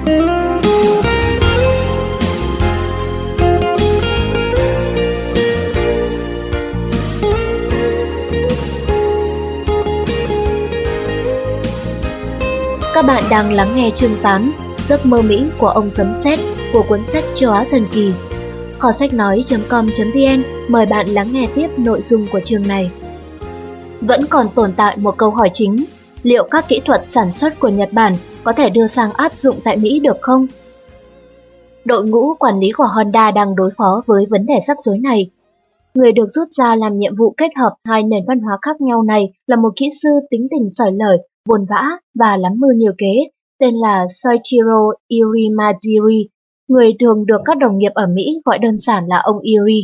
Các bạn đang lắng nghe chương 8, Giấc mơ Mỹ của ông Sấm Sét của cuốn sách Châu Á Thần Kỳ. Kho sách nói.com.vn mời bạn lắng nghe tiếp nội dung của chương này. Vẫn còn tồn tại một câu hỏi chính, liệu các kỹ thuật sản xuất của Nhật Bản có thể đưa sang áp dụng tại Mỹ được không? Đội ngũ quản lý của Honda đang đối phó với vấn đề rắc rối này. Người được rút ra làm nhiệm vụ kết hợp hai nền văn hóa khác nhau này là một kỹ sư tính tình xởi lởi, buồn vã và lắm mưu nhiều kế, tên là Soichiro Irimajiri, người thường được các đồng nghiệp ở Mỹ gọi đơn giản là ông Iri.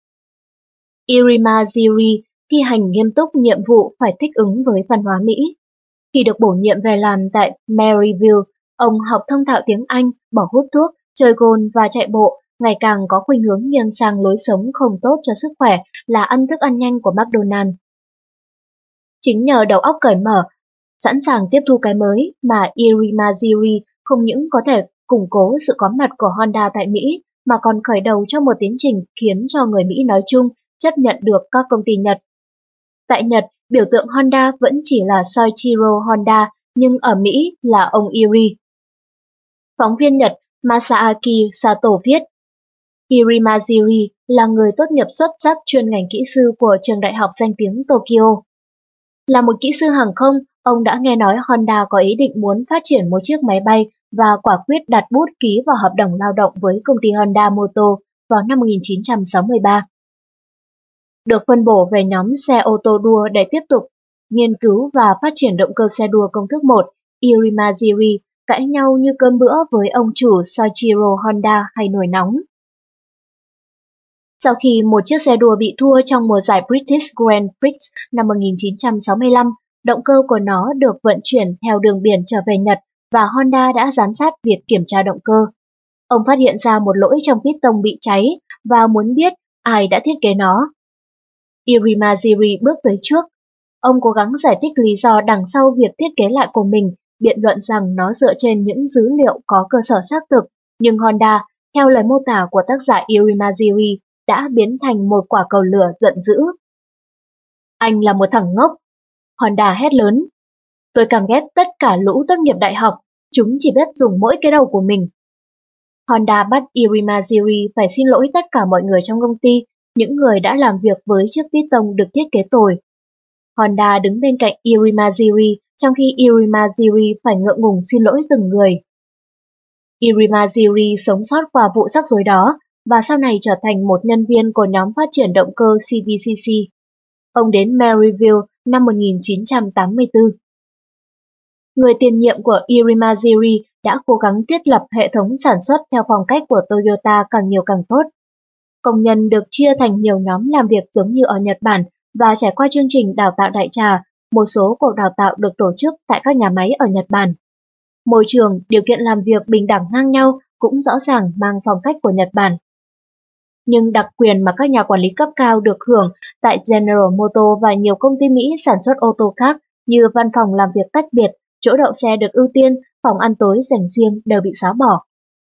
Irimajiri thi hành nghiêm túc nhiệm vụ phải thích ứng với văn hóa Mỹ. Khi được bổ nhiệm về làm tại Maryville, ông học thông thạo tiếng Anh, bỏ hút thuốc, chơi golf và chạy bộ, ngày càng có khuynh hướng nghiêng sang lối sống không tốt cho sức khỏe là ăn thức ăn nhanh của McDonald's. Chính nhờ đầu óc cởi mở, sẵn sàng tiếp thu cái mới mà Irimajiri không những có thể củng cố sự có mặt của Honda tại Mỹ mà còn khởi đầu cho một tiến trình khiến cho người Mỹ nói chung chấp nhận được các công ty Nhật. Tại Nhật, biểu tượng Honda vẫn chỉ là Soichiro Honda, nhưng ở Mỹ là ông Iri. Phóng viên Nhật Masaaki Sato viết, Irimajiri là người tốt nghiệp xuất sắc chuyên ngành kỹ sư của trường đại học danh tiếng Tokyo. Là một kỹ sư hàng không, ông đã nghe nói Honda có ý định muốn phát triển một chiếc máy bay và quả quyết đặt bút ký vào hợp đồng lao động với công ty Honda Motor vào năm 1963. Được phân bổ về nhóm xe ô tô đua để tiếp tục nghiên cứu và phát triển động cơ xe đua công thức 1, Irimajiri cãi nhau như cơm bữa với ông chủ Soichiro Honda hay nổi nóng. Sau khi một chiếc xe đua bị thua trong mùa giải British Grand Prix năm 1965, động cơ của nó được vận chuyển theo đường biển trở về Nhật và Honda đã giám sát việc kiểm tra động cơ. Ông phát hiện ra một lỗi trong piston bị cháy và muốn biết ai đã thiết kế nó. Irimajiri bước tới trước. Ông cố gắng giải thích lý do đằng sau việc thiết kế lại của mình, biện luận rằng nó dựa trên những dữ liệu có cơ sở xác thực, nhưng Honda, theo lời mô tả của tác giả Irimajiri, đã biến thành một quả cầu lửa giận dữ. Anh là một thằng ngốc, Honda hét lớn. Tôi căm ghét tất cả lũ tốt nghiệp đại học, chúng chỉ biết dùng mỗi cái đầu của mình. Honda bắt Irimajiri phải xin lỗi tất cả mọi người trong công ty, những người đã làm việc với chiếc piston được thiết kế tồi. Honda đứng bên cạnh Irimajiri, trong khi Irimajiri phải ngượng ngùng xin lỗi từng người. Irimajiri sống sót qua vụ rắc rối đó, và sau này trở thành một nhân viên của nhóm phát triển động cơ CVCC. Ông đến Maryville năm 1984. Người tiền nhiệm của Irimajiri đã cố gắng thiết lập hệ thống sản xuất theo phong cách của Toyota càng nhiều càng tốt. Công nhân được chia thành nhiều nhóm làm việc giống như ở Nhật Bản và trải qua chương trình đào tạo đại trà, một số cuộc đào tạo được tổ chức tại các nhà máy ở Nhật Bản. Môi trường, điều kiện làm việc bình đẳng ngang nhau cũng rõ ràng mang phong cách của Nhật Bản. Nhưng đặc quyền mà các nhà quản lý cấp cao được hưởng tại General Motors và nhiều công ty Mỹ sản xuất ô tô khác như văn phòng làm việc tách biệt, chỗ đậu xe được ưu tiên, phòng ăn tối dành riêng đều bị xóa bỏ.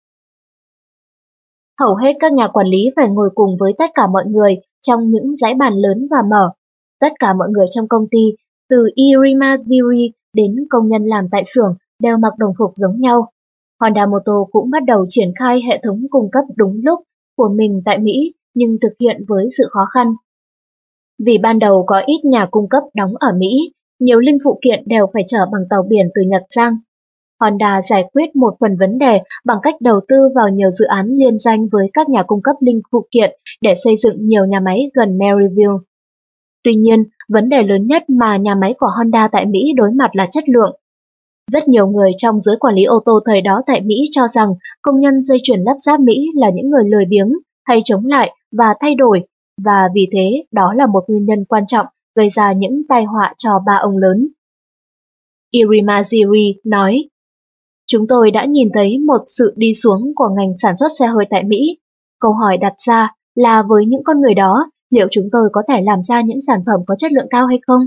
Hầu hết các nhà quản lý phải ngồi cùng với tất cả mọi người trong những dãy bàn lớn và mở. Tất cả mọi người trong công ty, từ Irimajiri đến công nhân làm tại xưởng, đều mặc đồng phục giống nhau. Honda Motor cũng bắt đầu triển khai hệ thống cung cấp đúng lúc của mình tại Mỹ, nhưng thực hiện với sự khó khăn. Vì ban đầu có ít nhà cung cấp đóng ở Mỹ, nhiều linh phụ kiện đều phải chở bằng tàu biển từ Nhật sang. Honda giải quyết một phần vấn đề bằng cách đầu tư vào nhiều dự án liên doanh với các nhà cung cấp linh phụ kiện để xây dựng nhiều nhà máy gần Maryville. Tuy nhiên, vấn đề lớn nhất mà nhà máy của Honda tại Mỹ đối mặt là chất lượng. Rất nhiều người trong giới quản lý ô tô thời đó tại Mỹ cho rằng công nhân dây chuyền lắp ráp Mỹ là những người lười biếng, hay chống lại và thay đổi, và vì thế đó là một nguyên nhân quan trọng gây ra những tai họa cho ba ông lớn. Irimajiri nói, chúng tôi đã nhìn thấy một sự đi xuống của ngành sản xuất xe hơi tại Mỹ. Câu hỏi đặt ra là với những con người đó, liệu chúng tôi có thể làm ra những sản phẩm có chất lượng cao hay không?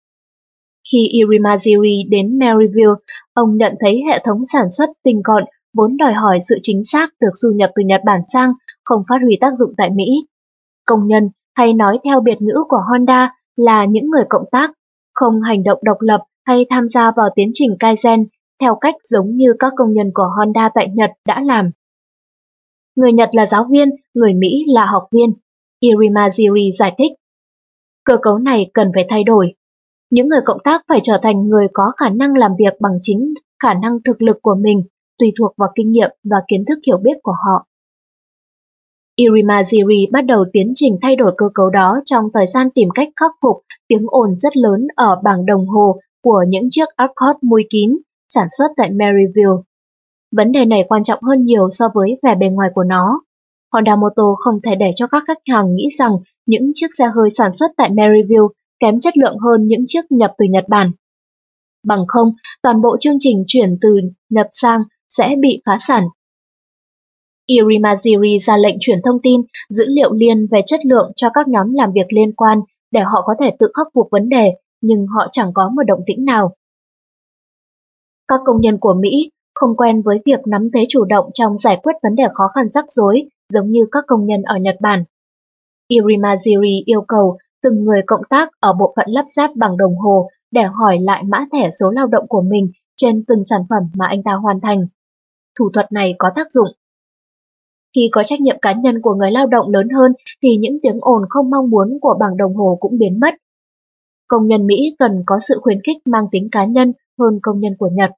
Khi Irimajiri đến Maryville, ông nhận thấy hệ thống sản xuất tinh gọn vốn đòi hỏi sự chính xác được du nhập từ Nhật Bản sang, không phát huy tác dụng tại Mỹ. Công nhân, hay nói theo biệt ngữ của Honda, là những người cộng tác, không hành động độc lập hay tham gia vào tiến trình Kaizen theo cách giống như các công nhân của Honda tại Nhật đã làm. Người Nhật là giáo viên, người Mỹ là học viên, Irimaziri giải thích. Cơ cấu này cần phải thay đổi. Những người cộng tác phải trở thành người có khả năng làm việc bằng chính khả năng thực lực của mình, tùy thuộc vào kinh nghiệm và kiến thức hiểu biết của họ. Irimaziri bắt đầu tiến trình thay đổi cơ cấu đó trong thời gian tìm cách khắc phục tiếng ồn rất lớn ở bảng đồng hồ của những chiếc Accord mui kín sản xuất tại Maryville. Vấn đề này quan trọng hơn nhiều so với vẻ bề ngoài của nó. Honda Motor không thể để cho các khách hàng nghĩ rằng những chiếc xe hơi sản xuất tại Maryville kém chất lượng hơn những chiếc nhập từ Nhật Bản. Bằng không, toàn bộ chương trình chuyển từ Nhật sang sẽ bị phá sản. Irimaziri ra lệnh chuyển thông tin, dữ liệu liên về chất lượng cho các nhóm làm việc liên quan để họ có thể tự khắc phục vấn đề, nhưng họ chẳng có một động tĩnh nào. Các công nhân của Mỹ không quen với việc nắm thế chủ động trong giải quyết vấn đề khó khăn rắc rối giống như các công nhân ở Nhật Bản. Irimaziri yêu cầu từng người cộng tác ở bộ phận lắp ráp bằng đồng hồ để hỏi lại mã thẻ số lao động của mình trên từng sản phẩm mà anh ta hoàn thành. Thủ thuật này có tác dụng. Khi có trách nhiệm cá nhân của người lao động lớn hơn thì những tiếng ồn không mong muốn của bảng đồng hồ cũng biến mất. Công nhân Mỹ cần có sự khuyến khích mang tính cá nhân hơn công nhân của Nhật.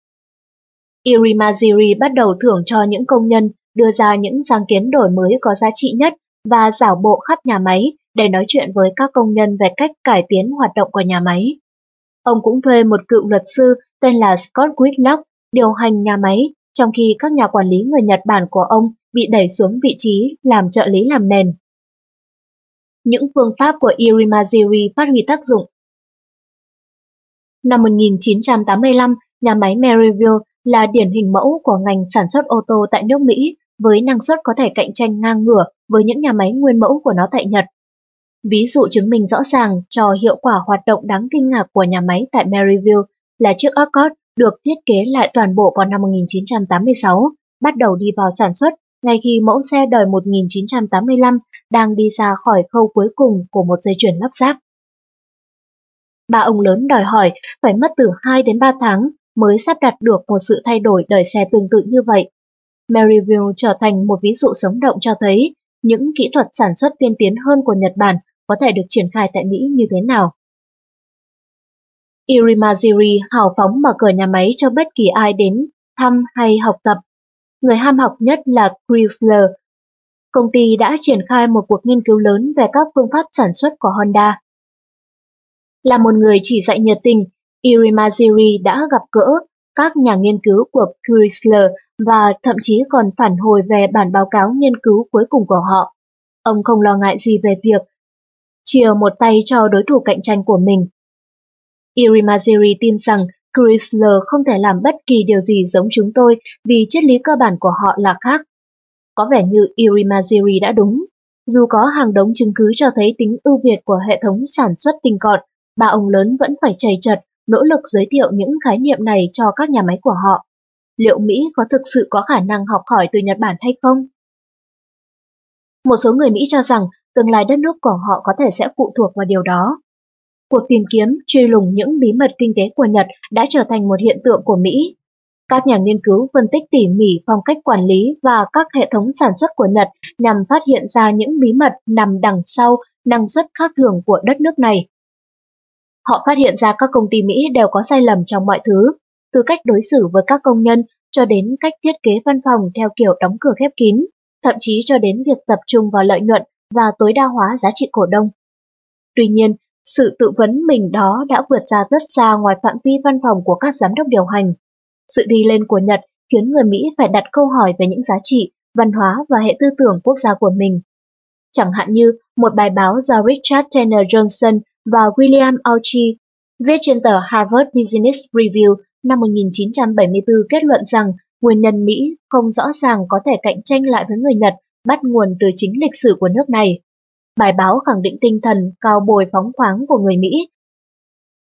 Irimaziri bắt đầu thưởng cho những công nhân đưa ra những sáng kiến đổi mới có giá trị nhất và rảo bộ khắp nhà máy để nói chuyện với các công nhân về cách cải tiến hoạt động của nhà máy. Ông cũng thuê một cựu luật sư tên là Scott Whitlock điều hành nhà máy, trong khi các nhà quản lý người Nhật Bản của ông bị đẩy xuống vị trí làm trợ lý làm nền. Những phương pháp của Irimaziri phát huy tác dụng. Năm 1985, nhà máy Maryville là điển hình mẫu của ngành sản xuất ô tô tại nước Mỹ, với năng suất có thể cạnh tranh ngang ngửa với những nhà máy nguyên mẫu của nó tại Nhật. Ví dụ chứng minh rõ ràng cho hiệu quả hoạt động đáng kinh ngạc của nhà máy tại Maryville là chiếc Accord được thiết kế lại toàn bộ vào năm 1986, bắt đầu đi vào sản xuất ngay khi mẫu xe đời 1985 đang đi ra khỏi khâu cuối cùng của một dây chuyền lắp ráp. Ba ông lớn đòi hỏi phải mất từ 2 đến 3 tháng mới sắp đặt được một sự thay đổi đời xe tương tự như vậy. Maryville trở thành một ví dụ sống động cho thấy những kỹ thuật sản xuất tiên tiến hơn của Nhật Bản có thể được triển khai tại Mỹ như thế nào. Irimaziri hào phóng mở cửa nhà máy cho bất kỳ ai đến thăm hay học tập. Người ham học nhất là Chrysler. Công ty đã triển khai một cuộc nghiên cứu lớn về các phương pháp sản xuất của Honda. Là một người chỉ dạy nhiệt tình, Irimaziri đã gặp gỡ các nhà nghiên cứu của Chrysler và thậm chí còn phản hồi về bản báo cáo nghiên cứu cuối cùng của họ. Ông không lo ngại gì về việc chia một tay cho đối thủ cạnh tranh của mình. Irimaziri tin rằng Chrysler không thể làm bất kỳ điều gì giống chúng tôi vì triết lý cơ bản của họ là khác. Có vẻ như Irimaziri đã đúng. Dù có hàng đống chứng cứ cho thấy tính ưu việt của hệ thống sản xuất tinh gọn, ba ông lớn vẫn phải chầy chật nỗ lực giới thiệu những khái niệm này cho các nhà máy của họ. Liệu Mỹ có thực sự có khả năng học hỏi từ Nhật Bản hay không? Một số người Mỹ cho rằng tương lai đất nước của họ có thể sẽ phụ thuộc vào điều đó. Cuộc tìm kiếm, truy lùng những bí mật kinh tế của Nhật đã trở thành một hiện tượng của Mỹ. Các nhà nghiên cứu phân tích tỉ mỉ phong cách quản lý và các hệ thống sản xuất của Nhật nhằm phát hiện ra những bí mật nằm đằng sau năng suất khác thường của đất nước này. Họ phát hiện ra các công ty Mỹ đều có sai lầm trong mọi thứ, từ cách đối xử với các công nhân cho đến cách thiết kế văn phòng theo kiểu đóng cửa khép kín, thậm chí cho đến việc tập trung vào lợi nhuận và tối đa hóa giá trị cổ đông. Tuy nhiên, sự tự vấn mình đó đã vượt ra rất xa ngoài phạm vi văn phòng của các giám đốc điều hành. Sự đi lên của Nhật khiến người Mỹ phải đặt câu hỏi về những giá trị, văn hóa và hệ tư tưởng quốc gia của mình. Chẳng hạn như một bài báo do Richard Tanner Johnson và William Auchi viết trên tờ Harvard Business Review năm 1974 kết luận rằng nguyên nhân Mỹ không rõ ràng có thể cạnh tranh lại với người Nhật bắt nguồn từ chính lịch sử của nước này. Bài báo khẳng định tinh thần cao bồi phóng khoáng của người Mỹ.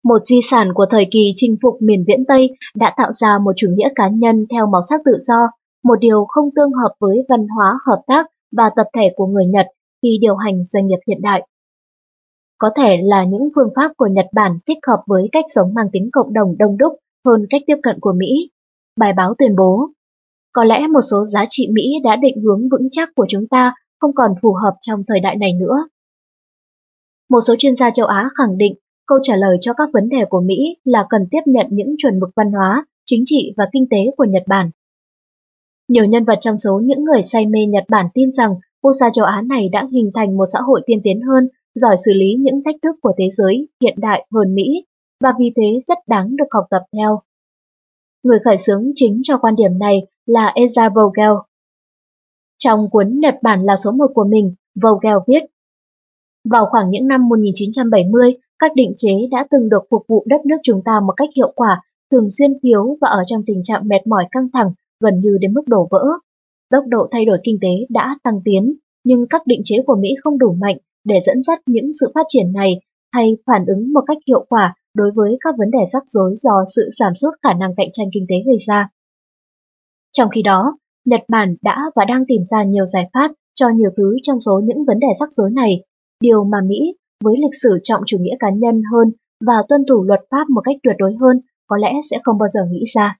Một di sản của thời kỳ chinh phục miền viễn Tây đã tạo ra một chủ nghĩa cá nhân theo màu sắc tự do, một điều không tương hợp với văn hóa hợp tác và tập thể của người Nhật khi điều hành doanh nghiệp hiện đại. Có thể là những phương pháp của Nhật Bản thích hợp với cách sống mang tính cộng đồng đông đúc hơn cách tiếp cận của Mỹ. Bài báo tuyên bố, có lẽ một số giá trị Mỹ đã định hướng vững chắc của chúng ta không còn phù hợp trong thời đại này nữa. Một số chuyên gia châu Á khẳng định câu trả lời cho các vấn đề của Mỹ là cần tiếp nhận những chuẩn mực văn hóa, chính trị và kinh tế của Nhật Bản. Nhiều nhân vật trong số những người say mê Nhật Bản tin rằng quốc gia châu Á này đã hình thành một xã hội tiên tiến hơn, giỏi xử lý những thách thức của thế giới hiện đại hơn Mỹ, và vì thế rất đáng được học tập theo. Người khởi xướng chính cho quan điểm này là Eza Vogel. Trong cuốn Nhật Bản là số 1 của mình, Vogel viết, vào khoảng những năm 1970, các định chế đã từng được phục vụ đất nước chúng ta một cách hiệu quả, thường xuyên thiếu và ở trong tình trạng mệt mỏi căng thẳng, gần như đến mức đổ vỡ. Tốc độ thay đổi kinh tế đã tăng tiến, nhưng các định chế của Mỹ không đủ mạnh để dẫn dắt những sự phát triển này hay phản ứng một cách hiệu quả đối với các vấn đề rắc rối do sự giảm sút khả năng cạnh tranh kinh tế gây ra. Trong khi đó, Nhật Bản đã và đang tìm ra nhiều giải pháp cho nhiều thứ trong số những vấn đề rắc rối này, điều mà Mỹ, với lịch sử trọng chủ nghĩa cá nhân hơn và tuân thủ luật pháp một cách tuyệt đối hơn, có lẽ sẽ không bao giờ nghĩ ra.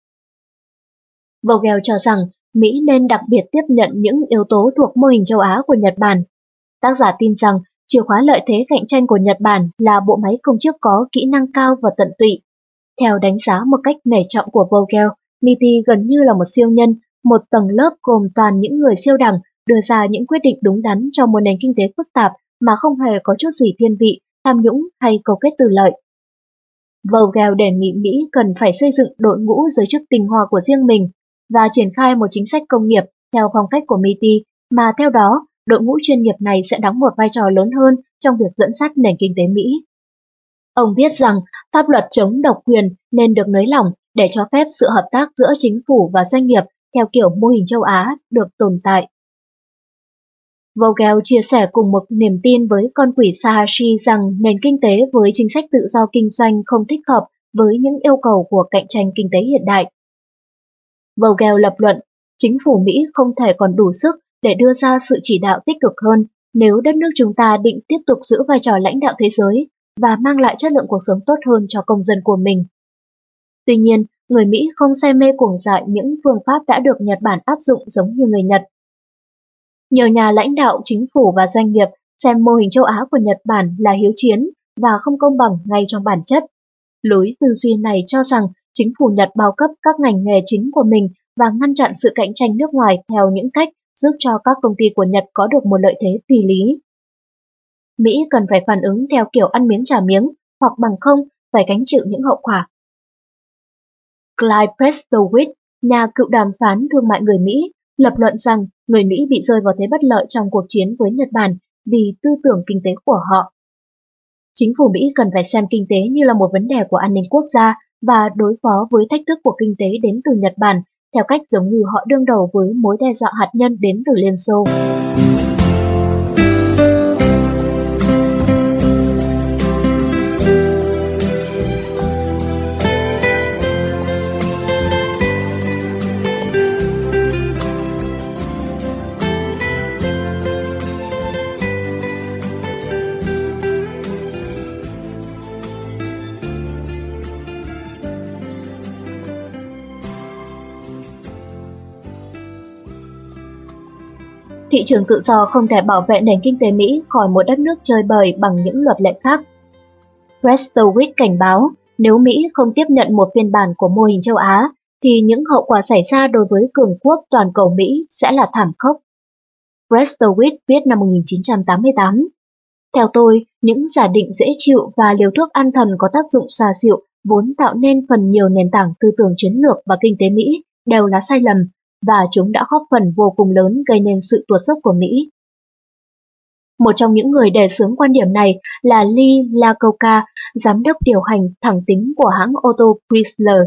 Vogel cho rằng Mỹ nên đặc biệt tiếp nhận những yếu tố thuộc mô hình châu Á của Nhật Bản. Tác giả tin rằng chìa khóa lợi thế cạnh tranh của Nhật Bản là bộ máy công chức có kỹ năng cao và tận tụy. Theo đánh giá một cách nể trọng của Vogel, MIT gần như là một siêu nhân, một tầng lớp gồm toàn những người siêu đẳng đưa ra những quyết định đúng đắn cho một nền kinh tế phức tạp mà không hề có chút gì thiên vị, tham nhũng hay câu kết tư lợi. Vogel đề nghị Mỹ cần phải xây dựng đội ngũ giới chức tinh hoa của riêng mình và triển khai một chính sách công nghiệp theo phong cách của MIT, mà theo đó, đội ngũ chuyên nghiệp này sẽ đóng một vai trò lớn hơn trong việc dẫn dắt nền kinh tế Mỹ. Ông viết rằng pháp luật chống độc quyền nên được nới lỏng để cho phép sự hợp tác giữa chính phủ và doanh nghiệp theo kiểu mô hình châu Á được tồn tại. Vogel chia sẻ cùng một niềm tin với con quỷ Sahashi rằng nền kinh tế với chính sách tự do kinh doanh không thích hợp với những yêu cầu của cạnh tranh kinh tế hiện đại. Vogel lập luận, chính phủ Mỹ không thể còn đủ sức để đưa ra sự chỉ đạo tích cực hơn nếu đất nước chúng ta định tiếp tục giữ vai trò lãnh đạo thế giới và mang lại chất lượng cuộc sống tốt hơn cho công dân của mình. Tuy nhiên, người Mỹ không say mê cuồng dại những phương pháp đã được Nhật Bản áp dụng giống như người Nhật. Nhiều nhà lãnh đạo chính phủ và doanh nghiệp xem mô hình châu Á của Nhật Bản là hiếu chiến và không công bằng ngay trong bản chất. Lối tư duy này cho rằng chính phủ Nhật bao cấp các ngành nghề chính của mình và ngăn chặn sự cạnh tranh nước ngoài theo những cách giúp cho các công ty của Nhật có được một lợi thế phi lý. Mỹ cần phải phản ứng theo kiểu ăn miếng trả miếng, hoặc bằng không phải gánh chịu những hậu quả. Clyde Prestowitz, nhà cựu đàm phán thương mại người Mỹ, lập luận rằng người Mỹ bị rơi vào thế bất lợi trong cuộc chiến với Nhật Bản vì tư tưởng kinh tế của họ. Chính phủ Mỹ cần phải xem kinh tế như là một vấn đề của an ninh quốc gia và đối phó với thách thức của kinh tế đến từ Nhật Bản theo cách giống như họ đương đầu với mối đe dọa hạt nhân đến từ Liên Xô. Thị trường tự do không thể bảo vệ nền kinh tế Mỹ khỏi một đất nước chơi bời bằng những luật lệ khác. Prestowitz cảnh báo, nếu Mỹ không tiếp nhận một phiên bản của mô hình châu Á, thì những hậu quả xảy ra đối với cường quốc toàn cầu Mỹ sẽ là thảm khốc. Prestowitz viết năm 1988. Theo tôi, những giả định dễ chịu và liều thuốc an thần có tác dụng xoa dịu vốn tạo nên phần nhiều nền tảng tư tưởng chiến lược và kinh tế Mỹ đều là sai lầm, và chúng đã góp phần vô cùng lớn gây nên sự tuột dốc của Mỹ. Một trong những người đề xướng quan điểm này là Lee Iacocca, giám đốc điều hành thẳng tính của hãng ô tô Chrysler.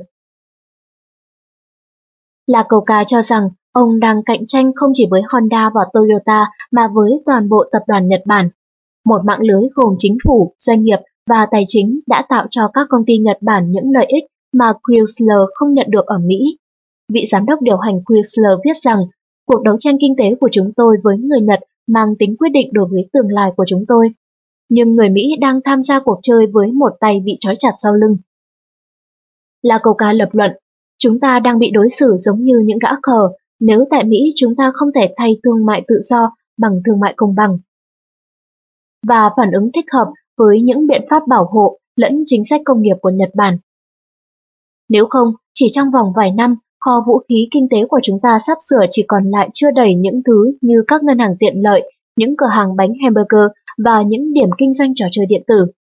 Iacocca cho rằng ông đang cạnh tranh không chỉ với Honda và Toyota mà với toàn bộ tập đoàn Nhật Bản, một mạng lưới gồm chính phủ, doanh nghiệp và tài chính đã tạo cho các công ty Nhật Bản những lợi ích mà Chrysler không nhận được ở Mỹ. Vị giám đốc điều hành Chrysler viết rằng, cuộc đấu tranh kinh tế của chúng tôi với người Nhật mang tính quyết định đối với tương lai của chúng tôi. Nhưng người Mỹ đang tham gia cuộc chơi với một tay bị trói chặt sau lưng. Lakota lập luận, chúng ta đang bị đối xử giống như những gã khờ nếu tại Mỹ chúng ta không thể thay thương mại tự do bằng thương mại công bằng. Và phản ứng thích hợp với những biện pháp bảo hộ lẫn chính sách công nghiệp của Nhật Bản. Nếu không, chỉ trong vòng vài năm, kho vũ khí kinh tế của chúng ta sắp sửa chỉ còn lại chưa đầy những thứ như các ngân hàng tiện lợi, những cửa hàng bánh hamburger và những điểm kinh doanh trò chơi điện tử.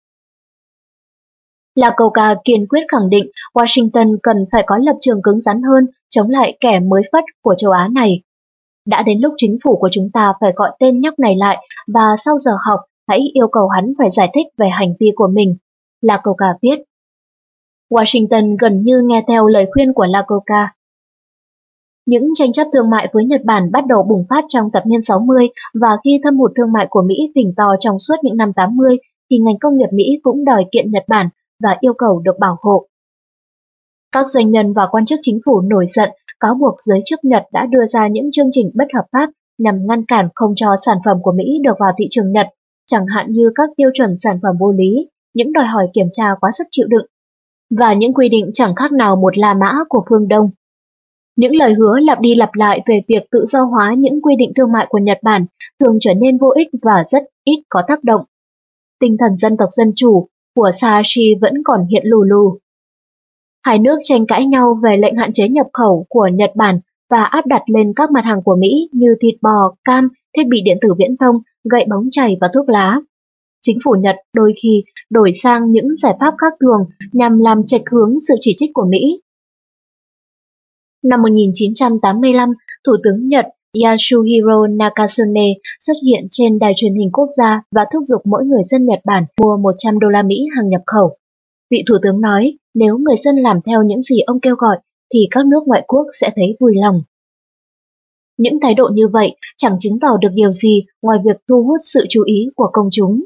Lakota kiên quyết khẳng định Washington cần phải có lập trường cứng rắn hơn chống lại kẻ mới phất của châu Á này. Đã đến lúc chính phủ của chúng ta phải gọi tên nhóc này lại và sau giờ học hãy yêu cầu hắn phải giải thích về hành vi của mình, Lakota viết. Washington gần như nghe theo lời khuyên của Lakota. Những tranh chấp thương mại với Nhật Bản bắt đầu bùng phát trong thập niên 60 và khi thâm hụt thương mại của Mỹ phình to trong suốt những năm 80 thì ngành công nghiệp Mỹ cũng đòi kiện Nhật Bản và yêu cầu được bảo hộ. Các doanh nhân và quan chức chính phủ nổi giận cáo buộc giới chức Nhật đã đưa ra những chương trình bất hợp pháp nhằm ngăn cản không cho sản phẩm của Mỹ được vào thị trường Nhật, chẳng hạn như các tiêu chuẩn sản phẩm vô lý, những đòi hỏi kiểm tra quá sức chịu đựng, và những quy định chẳng khác nào một La Mã của phương Đông. Những lời hứa lặp đi lặp lại về việc tự do hóa những quy định thương mại của Nhật Bản thường trở nên vô ích và rất ít có tác động. Tinh thần dân tộc dân chủ của Sashi vẫn còn hiện lù lù. Hai nước tranh cãi nhau về lệnh hạn chế nhập khẩu của Nhật Bản và áp đặt lên các mặt hàng của Mỹ như thịt bò, cam, thiết bị điện tử viễn thông, gậy bóng chày và thuốc lá. Chính phủ Nhật đôi khi đổi sang những giải pháp khác thường nhằm làm chệch hướng sự chỉ trích của Mỹ. Năm 1985, Thủ tướng Nhật Yasuhiro Nakasone xuất hiện trên đài truyền hình quốc gia và thúc giục mỗi người dân Nhật Bản mua 100 đô la Mỹ hàng nhập khẩu. Vị Thủ tướng nói, nếu người dân làm theo những gì ông kêu gọi, thì các nước ngoại quốc sẽ thấy vui lòng. Những thái độ như vậy chẳng chứng tỏ được điều gì ngoài việc thu hút sự chú ý của công chúng.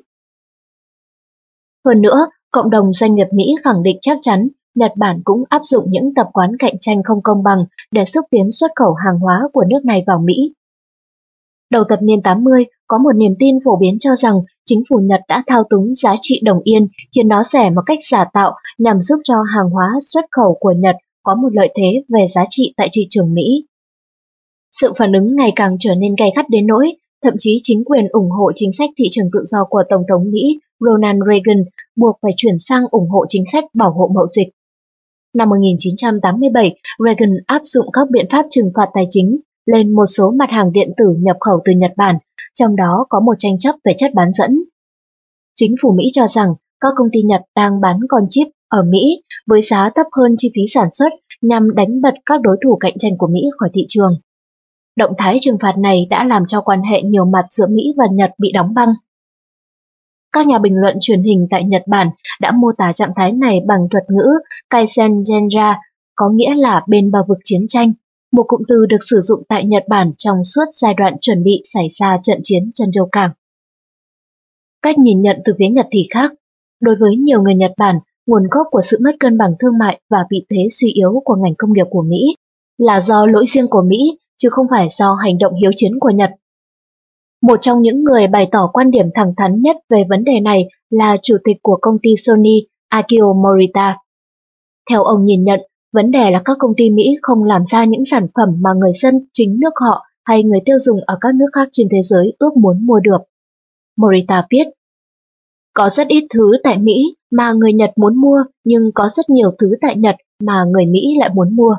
Hơn nữa, cộng đồng doanh nghiệp Mỹ khẳng định chắc chắn Nhật Bản cũng áp dụng những tập quán cạnh tranh không công bằng để xúc tiến xuất khẩu hàng hóa của nước này vào Mỹ. Đầu thập niên 80, có một niềm tin phổ biến cho rằng chính phủ Nhật đã thao túng giá trị đồng yên khiến nó rẻ một cách giả tạo nhằm giúp cho hàng hóa xuất khẩu của Nhật có một lợi thế về giá trị tại thị trường Mỹ. Sự phản ứng ngày càng trở nên gay gắt đến nỗi, thậm chí chính quyền ủng hộ chính sách thị trường tự do của Tổng thống Mỹ Ronald Reagan buộc phải chuyển sang ủng hộ chính sách bảo hộ mậu dịch. Năm 1987, Reagan áp dụng các biện pháp trừng phạt tài chính lên một số mặt hàng điện tử nhập khẩu từ Nhật Bản, trong đó có một tranh chấp về chất bán dẫn. Chính phủ Mỹ cho rằng các công ty Nhật đang bán con chip ở Mỹ với giá thấp hơn chi phí sản xuất nhằm đánh bật các đối thủ cạnh tranh của Mỹ khỏi thị trường. Động thái trừng phạt này đã làm cho quan hệ nhiều mặt giữa Mỹ và Nhật bị đóng băng. Các nhà bình luận truyền hình tại Nhật Bản đã mô tả trạng thái này bằng thuật ngữ Kaizen Genja, có nghĩa là bên bờ vực chiến tranh, một cụm từ được sử dụng tại Nhật Bản trong suốt giai đoạn chuẩn bị xảy ra trận chiến Trân Châu Cảng. Cách nhìn nhận từ phía Nhật thì khác. Đối với nhiều người Nhật Bản, nguồn gốc của sự mất cân bằng thương mại và vị thế suy yếu của ngành công nghiệp của Mỹ là do lỗi riêng của Mỹ, chứ không phải do hành động hiếu chiến của Nhật. Một trong những người bày tỏ quan điểm thẳng thắn nhất về vấn đề này là chủ tịch của công ty Sony, Akio Morita. Theo ông nhìn nhận, vấn đề là các công ty Mỹ không làm ra những sản phẩm mà người dân chính nước họ hay người tiêu dùng ở các nước khác trên thế giới ước muốn mua được. Morita viết, có rất ít thứ tại Mỹ mà người Nhật muốn mua, nhưng có rất nhiều thứ tại Nhật mà người Mỹ lại muốn mua.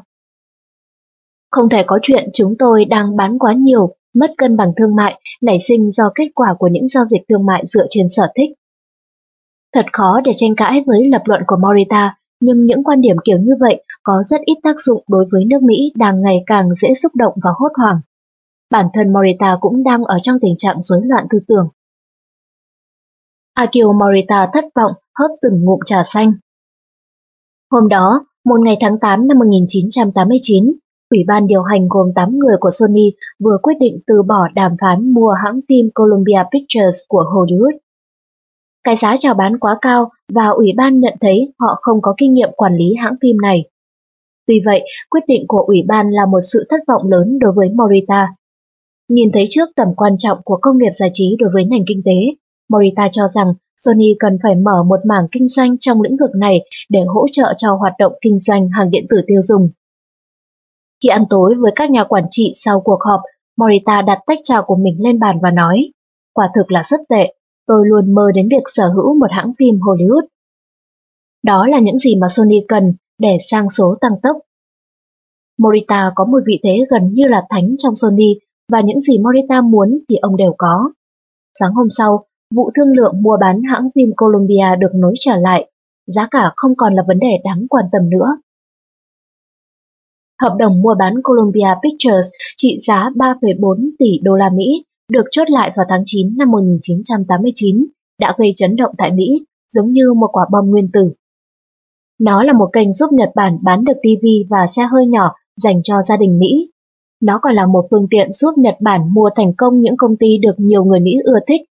Không thể có chuyện chúng tôi đang bán quá nhiều, mất cân bằng thương mại, nảy sinh do kết quả của những giao dịch thương mại dựa trên sở thích. Thật khó để tranh cãi với lập luận của Morita, nhưng những quan điểm kiểu như vậy có rất ít tác dụng đối với nước Mỹ đang ngày càng dễ xúc động và hốt hoảng. Bản thân Morita cũng đang ở trong tình trạng rối loạn tư tưởng. Akio Morita thất vọng hớp từng ngụm trà xanh. Hôm đó, một ngày tháng 8 năm 1989, Ủy ban điều hành gồm 8 người của Sony vừa quyết định từ bỏ đàm phán mua hãng phim Columbia Pictures của Hollywood. Cái giá chào bán quá cao và ủy ban nhận thấy họ không có kinh nghiệm quản lý hãng phim này. Tuy vậy, quyết định của ủy ban là một sự thất vọng lớn đối với Morita. Nhìn thấy trước tầm quan trọng của công nghiệp giải trí đối với nền kinh tế, Morita cho rằng Sony cần phải mở một mảng kinh doanh trong lĩnh vực này để hỗ trợ cho hoạt động kinh doanh hàng điện tử tiêu dùng. Khi ăn tối với các nhà quản trị sau cuộc họp, Morita đặt tách trà của mình lên bàn và nói, quả thực là rất tệ, tôi luôn mơ đến việc sở hữu một hãng phim Hollywood. Đó là những gì mà Sony cần để sang số tăng tốc. Morita có một vị thế gần như là thánh trong Sony và những gì Morita muốn thì ông đều có. Sáng hôm sau, vụ thương lượng mua bán hãng phim Columbia được nối trở lại, giá cả không còn là vấn đề đáng quan tâm nữa. Hợp đồng mua bán Columbia Pictures trị giá 3,4 tỷ đô la Mỹ được chốt lại vào tháng 9 năm 1989 đã gây chấn động tại Mỹ, giống như một quả bom nguyên tử. Nó là một kênh giúp Nhật Bản bán được TV và xe hơi nhỏ dành cho gia đình Mỹ. Nó còn là một phương tiện giúp Nhật Bản mua thành công những công ty được nhiều người Mỹ ưa thích.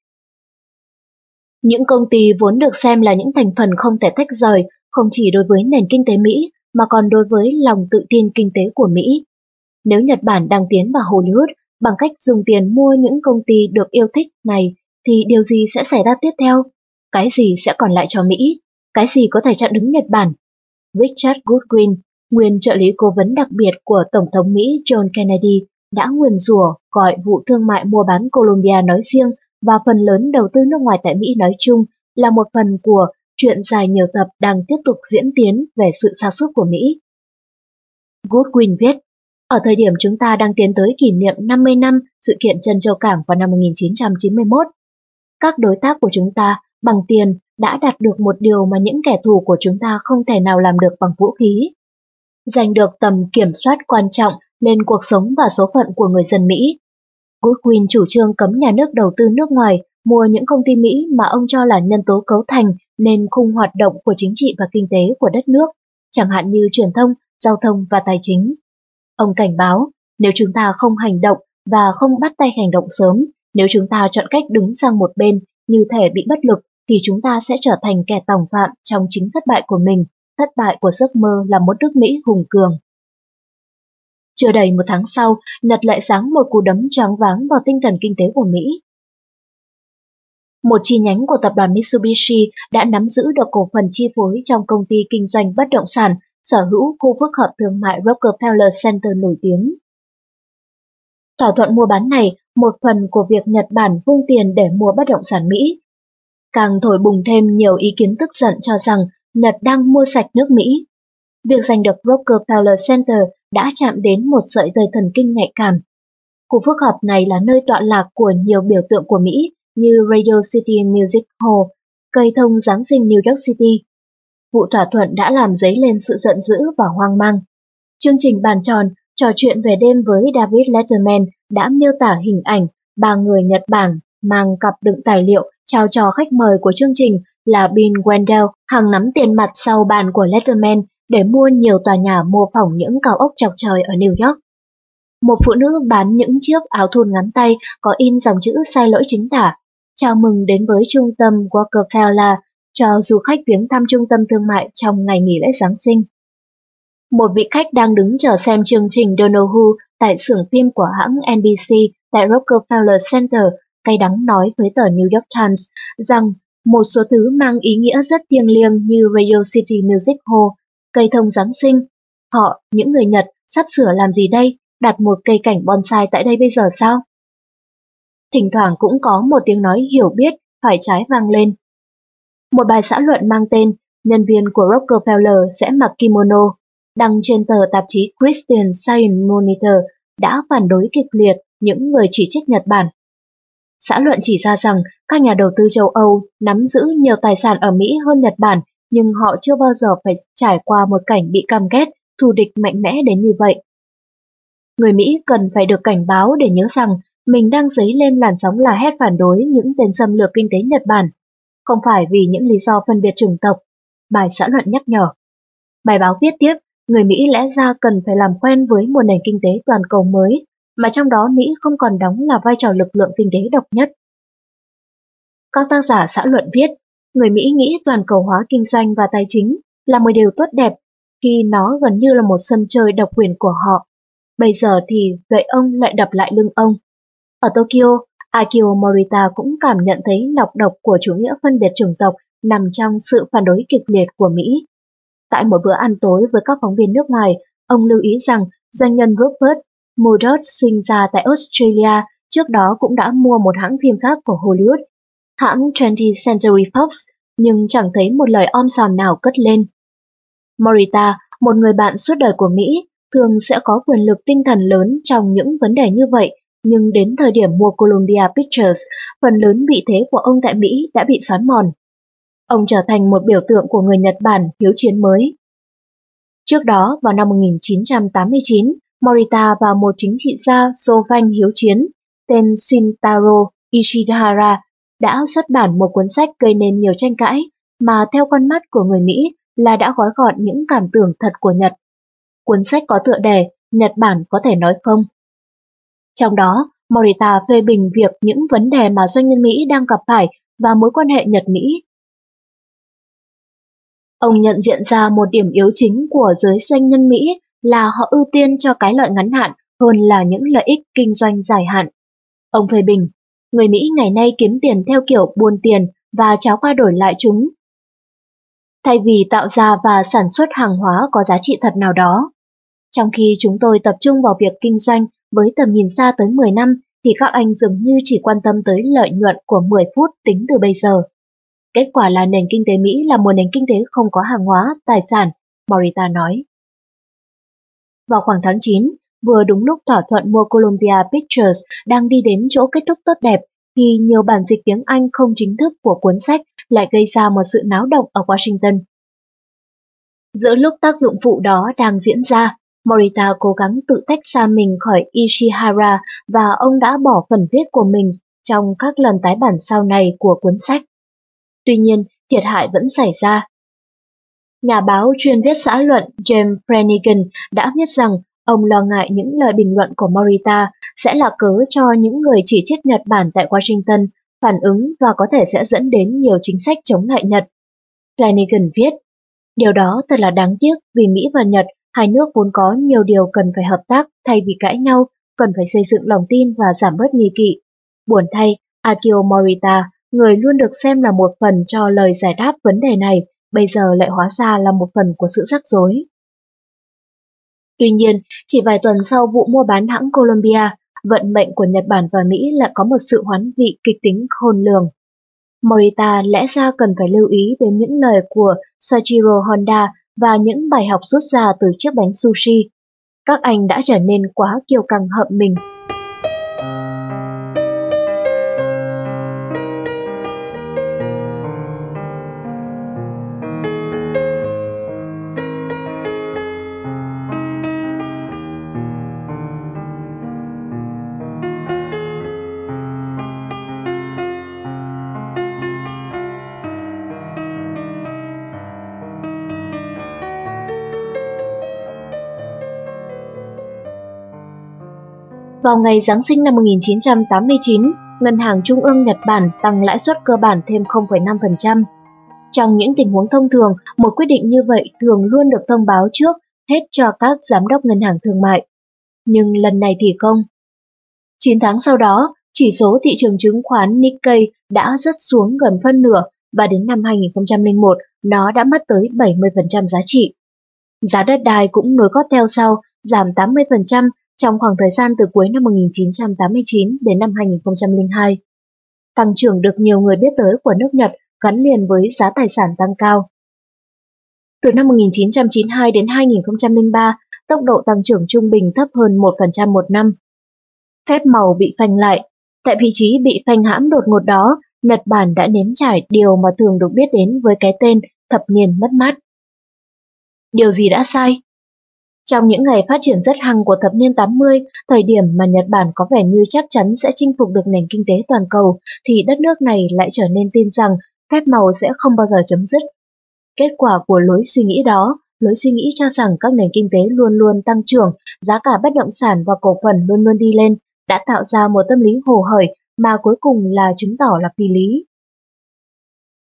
Những công ty vốn được xem là những thành phần không thể tách rời, không chỉ đối với nền kinh tế Mỹ, mà còn đối với lòng tự tin kinh tế của Mỹ. Nếu Nhật Bản đang tiến vào Hollywood bằng cách dùng tiền mua những công ty được yêu thích này, thì điều gì sẽ xảy ra tiếp theo? Cái gì sẽ còn lại cho Mỹ? Cái gì có thể chặn đứng Nhật Bản? Richard Goodwin, nguyên trợ lý cố vấn đặc biệt của Tổng thống Mỹ John Kennedy, đã nguyền rủa gọi vụ thương mại mua bán Columbia nói riêng và phần lớn đầu tư nước ngoài tại Mỹ nói chung là một phần của chuyện dài nhiều tập đang tiếp tục diễn tiến về sự sa sút của Mỹ. Goodwin viết, ở thời điểm chúng ta đang tiến tới kỷ niệm 50 năm sự kiện Trân Châu Cảng vào năm 1991, các đối tác của chúng ta bằng tiền đã đạt được một điều mà những kẻ thù của chúng ta không thể nào làm được bằng vũ khí. Giành được tầm kiểm soát quan trọng lên cuộc sống và số phận của người dân Mỹ. Goodwin chủ trương cấm nhà nước đầu tư nước ngoài mua những công ty Mỹ mà ông cho là nhân tố cấu thành nên khung hoạt động của chính trị và kinh tế của đất nước, chẳng hạn như truyền thông, giao thông và tài chính. Ông cảnh báo, nếu chúng ta không hành động và không bắt tay hành động sớm, nếu chúng ta chọn cách đứng sang một bên như thể bị bất lực, thì chúng ta sẽ trở thành kẻ tòng phạm trong chính thất bại của mình, thất bại của giấc mơ là một nước Mỹ hùng cường. Chưa đầy một tháng sau, Nhật lại giáng một cú đấm choáng váng vào tinh thần kinh tế của Mỹ. Một chi nhánh của tập đoàn Mitsubishi đã nắm giữ được cổ phần chi phối trong công ty kinh doanh bất động sản, sở hữu khu phức hợp thương mại Rockefeller Center nổi tiếng. Thỏa thuận mua bán này một phần của việc Nhật Bản vung tiền để mua bất động sản Mỹ, càng thổi bùng thêm nhiều ý kiến tức giận cho rằng Nhật đang mua sạch nước Mỹ. Việc giành được Rockefeller Center đã chạm đến một sợi dây thần kinh nhạy cảm. Khu phức hợp này là nơi tọa lạc của nhiều biểu tượng của Mỹ như Radio City Music Hall, cây thông Giáng sinh New York City. Vụ thỏa thuận đã làm dấy lên sự giận dữ và hoang mang. Chương trình bàn tròn trò chuyện về đêm với David Letterman đã miêu tả hình ảnh ba người Nhật Bản mang cặp đựng tài liệu chào cho khách mời của chương trình là Bill Wendell hằng nắm tiền mặt sau bàn của Letterman để mua nhiều tòa nhà mô phỏng những cao ốc chọc trời ở New York. Một phụ nữ bán những chiếc áo thun ngắn tay có in dòng chữ sai lỗi chính tả, chào mừng đến với trung tâm Rockefeller, cho du khách viếng thăm trung tâm thương mại trong ngày nghỉ lễ Giáng sinh. Một vị khách đang đứng chờ xem chương trình Donahue tại xưởng phim của hãng NBC tại Rockefeller Center cay đắng nói với tờ New York Times rằng một số thứ mang ý nghĩa rất thiêng liêng như Radio City Music Hall, cây thông Giáng sinh. Họ, những người Nhật, sắp sửa làm gì đây? Đặt một cây cảnh bonsai tại đây bây giờ sao? Thỉnh thoảng cũng có một tiếng nói hiểu biết, phải trái vang lên. Một bài xã luận mang tên Nhân viên của Rockefeller sẽ mặc kimono, đăng trên tờ tạp chí Christian Science Monitor đã phản đối kịch liệt những người chỉ trích Nhật Bản. Xã luận chỉ ra rằng các nhà đầu tư châu Âu nắm giữ nhiều tài sản ở Mỹ hơn Nhật Bản, nhưng họ chưa bao giờ phải trải qua một cảnh bị căm ghét, thù địch mạnh mẽ đến như vậy. Người Mỹ cần phải được cảnh báo để nhớ rằng mình đang dấy lên làn sóng la hét phản đối những tên xâm lược kinh tế Nhật Bản, không phải vì những lý do phân biệt chủng tộc, bài xã luận nhắc nhở. Bài báo viết tiếp, người Mỹ lẽ ra cần phải làm quen với một nền kinh tế toàn cầu mới, mà trong đó Mỹ không còn đóng là vai trò lực lượng kinh tế độc nhất. Các tác giả xã luận viết, người Mỹ nghĩ toàn cầu hóa kinh doanh và tài chính là một điều tốt đẹp khi nó gần như là một sân chơi độc quyền của họ. Bây giờ thì gậy ông lại đập lại lưng ông. Ở Tokyo, Akio Morita cũng cảm nhận thấy nọc độc của chủ nghĩa phân biệt chủng tộc nằm trong sự phản đối kịch liệt của Mỹ. Tại một bữa ăn tối với các phóng viên nước ngoài, ông lưu ý rằng doanh nhân Rupert Murdoch sinh ra tại Australia trước đó cũng đã mua một hãng phim khác của Hollywood, hãng 20th Century Fox, nhưng chẳng thấy một lời om sòm nào cất lên. Morita, một người bạn suốt đời của Mỹ, thường sẽ có quyền lực tinh thần lớn trong những vấn đề như vậy, nhưng đến thời điểm mua Columbia Pictures, phần lớn vị thế của ông tại Mỹ đã bị xói mòn. Ông trở thành một biểu tượng của người Nhật Bản hiếu chiến mới. Trước đó, vào năm 1989, Morita và một chính trị gia xô phanh hiếu chiến tên Shintaro Ishihara đã xuất bản một cuốn sách gây nên nhiều tranh cãi mà theo con mắt của người Mỹ là đã gói gọn những cảm tưởng thật của Nhật. Cuốn sách có tựa đề Nhật Bản có thể nói không. Trong đó, Morita phê bình việc những vấn đề mà doanh nhân Mỹ đang gặp phải và mối quan hệ Nhật-Mỹ. Ông nhận diện ra một điểm yếu chính của giới doanh nhân Mỹ là họ ưu tiên cho cái lợi ngắn hạn hơn là những lợi ích kinh doanh dài hạn. Ông phê bình, người Mỹ ngày nay kiếm tiền theo kiểu buôn tiền và trao qua đổi lại chúng, thay vì tạo ra và sản xuất hàng hóa có giá trị thật nào đó. Trong khi chúng tôi tập trung vào việc kinh doanh với tầm nhìn xa tới 10 năm, thì các anh dường như chỉ quan tâm tới lợi nhuận của 10 phút tính từ bây giờ. Kết quả là nền kinh tế Mỹ là một nền kinh tế không có hàng hóa, tài sản, Morita nói. Vào khoảng tháng 9, vừa đúng lúc thỏa thuận mua Columbia Pictures đang đi đến chỗ kết thúc tốt đẹp, thì nhiều bản dịch tiếng Anh không chính thức của cuốn sách lại gây ra một sự náo động ở Washington. Giữa lúc tác dụng phụ đó đang diễn ra, Morita cố gắng tự tách xa mình khỏi Ishihara và ông đã bỏ phần viết của mình trong các lần tái bản sau này của cuốn sách. Tuy nhiên, thiệt hại vẫn xảy ra. Nhà báo chuyên viết xã luận James Flanagan đã viết rằng ông lo ngại những lời bình luận của Morita sẽ là cớ cho những người chỉ trích Nhật Bản tại Washington phản ứng và có thể sẽ dẫn đến nhiều chính sách chống lại Nhật. Flanagan viết, điều đó thật là đáng tiếc vì Mỹ và Nhật, hai nước vốn có nhiều điều cần phải hợp tác thay vì cãi nhau, cần phải xây dựng lòng tin và giảm bớt nghi kỵ. Buồn thay, Akio Morita, người luôn được xem là một phần cho lời giải đáp vấn đề này, bây giờ lại hóa ra là một phần của sự rắc rối. Tuy nhiên, chỉ vài tuần sau vụ mua bán hãng Columbia, vận mệnh của Nhật Bản và Mỹ lại có một sự hoán vị kịch tính khôn lường. Morita lẽ ra cần phải lưu ý đến những lời của Soichiro Honda và những bài học rút ra từ chiếc bánh sushi. Các anh đã trở nên quá kiêu căng hậm mình. Vào ngày Giáng sinh năm 1989, Ngân hàng Trung ương Nhật Bản tăng lãi suất cơ bản thêm 0,5%. Trong những tình huống thông thường, một quyết định như vậy thường luôn được thông báo trước hết cho các giám đốc ngân hàng thương mại. Nhưng lần này thì không. 9 tháng sau đó, chỉ số thị trường chứng khoán Nikkei đã rớt xuống gần phân nửa và đến năm 2001, nó đã mất tới 70% giá trị. Giá đất đai cũng nối gót theo sau, giảm 80% trong khoảng thời gian từ cuối năm 1989 đến năm 2002. Tăng trưởng được nhiều người biết tới của nước Nhật gắn liền với giá tài sản tăng cao. Từ năm 1992 đến 2003, tốc độ tăng trưởng trung bình thấp hơn 1% một năm. Phép màu bị phanh lại. Tại vị trí bị phanh hãm đột ngột đó, Nhật Bản đã nếm trải điều mà thường được biết đến với cái tên thập niên mất mát. Điều gì đã sai? Trong những ngày phát triển rất hăng của thập niên 80, thời điểm mà Nhật Bản có vẻ như chắc chắn sẽ chinh phục được nền kinh tế toàn cầu, thì đất nước này lại trở nên tin rằng phép màu sẽ không bao giờ chấm dứt. Kết quả của lối suy nghĩ đó, lối suy nghĩ cho rằng các nền kinh tế luôn luôn tăng trưởng, giá cả bất động sản và cổ phần luôn luôn đi lên, đã tạo ra một tâm lý hồ hởi mà cuối cùng là chứng tỏ là phi lý.